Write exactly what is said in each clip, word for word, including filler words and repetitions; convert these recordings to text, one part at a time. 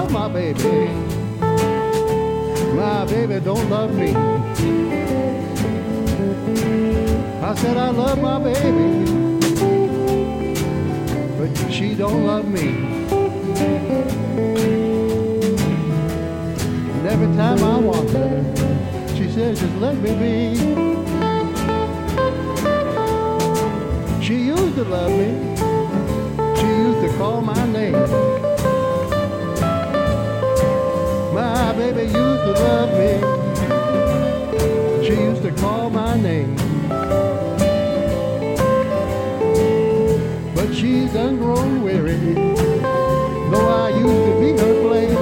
love my baby. My baby don't love me. I said I love my baby, but she don't love me. And every time I want her, she says just let me be. She used to love me. She used to call my name. My baby used to love me. She used to call my name. But she's done grown weary, though I used to be her flame.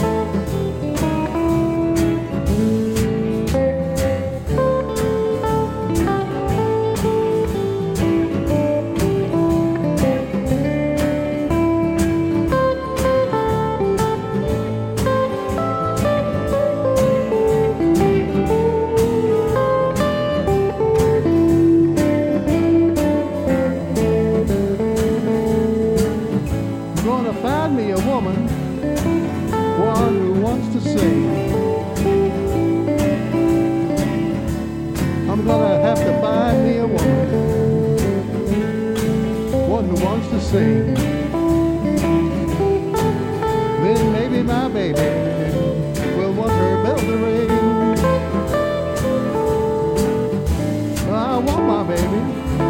Find me a woman, one who wants to sing. I'm gonna have to find me a woman, one who wants to sing. Then maybe my baby will want her bell to ring. I want my baby,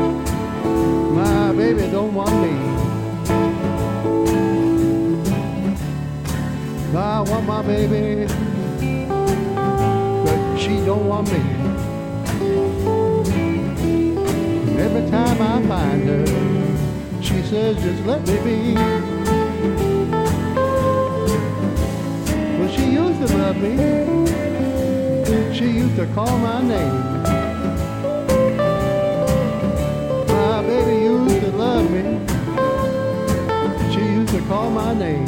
my baby don't want me. I want my baby, but she don't want me. Every time I find her, she says just let me be. Well, she used to love me. She used to call my name. My baby used to love me. She used to call my name.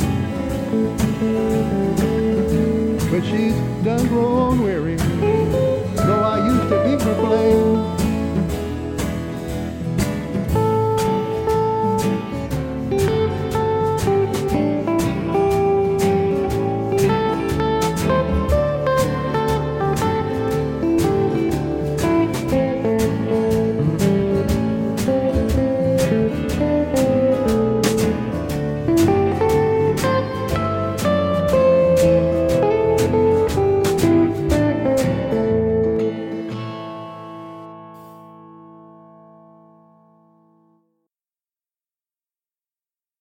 But she's done grown weary, though I used to be her flame.